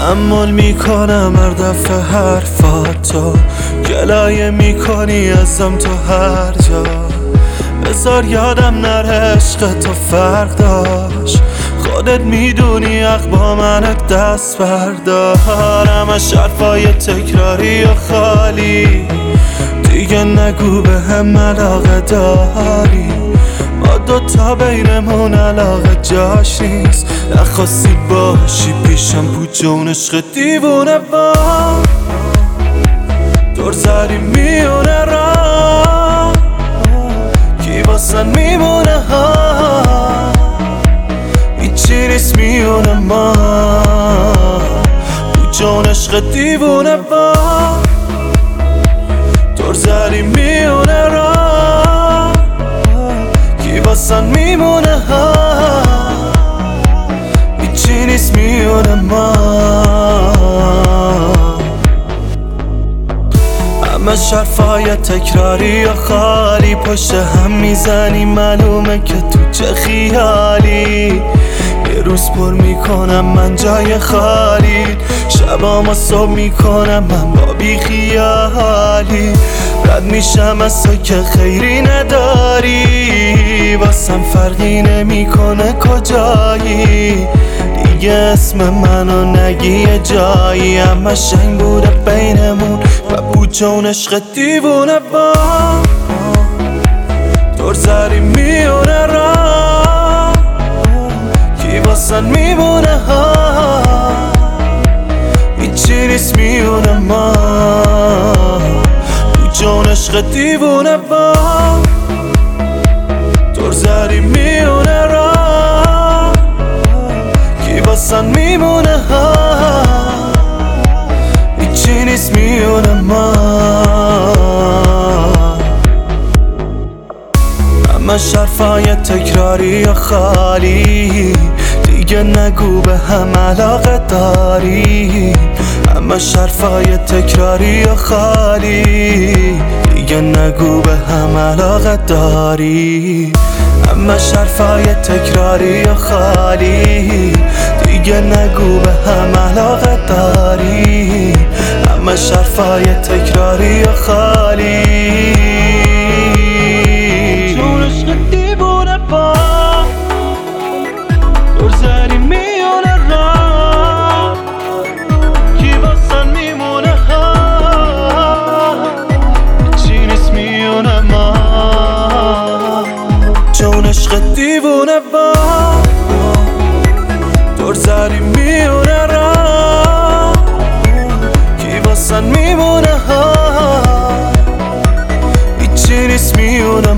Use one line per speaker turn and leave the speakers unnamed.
تحمل میکنم هر دفعه حرفاتو، گلایه میکنی ازم تو هر جا. بذار یادم نره عشق تو فرق داشت، خودت میدونی حق با منت دست بردار. همش حرفای تکراری و خالی، دیگه نگو به هم علاقه داری. ما دوتا بینمون علاقه جاش نیست، نخواستی باشی پیشم بود جون عشق دیوونه با دور زدی میونه را، کی واسن میمونه ها، هیچی نیست میونه ما بود جون عشق دیوونه با دور زدی میونه را، کی واسن میمونه ها، هیچی نیست میونه ما. همش حرفای تکراری و خالی، پشت هم میزنی معلومه که تو چه خیالی. یه روز پر میکنم من جای خالی، شبام صبح میکنم من با بی خیالی. رد میشم از تو که خیری نداری، واسم فرقی نمیکنه کجایی. دیگه اسم منو نگی جایی، همه شنگ بوده بینمون و بود چون عشق دیوونه با دور زدی میونه را، کی واسن میمونه ها، هیچی نیست میونه ما بود چون عشق دیوونه با دور زدی میونه را، کی واسن میمونه ها، هیچی نیست میونه ما. همش حرفای تکراری و خالی، دیگه نگو به هم علاقه داری. همش حرفای تکراری و خالی، دیگه نگو به هم علاقه داری. همش حرفای تکراری و خالی، دیگه نگو به هم علاقه داری. همش حرفای تکراری و خالی، چون عشق دیوونه با دور زدی میونه را، کی واسن میمونه ها، هیچی نیست میونه ما چون عشق دیوونه با دور زدی میونه را، کی واسن میمونه ها، هیچی نیست میونه